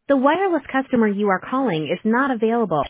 The wireless customer you are calling is not available.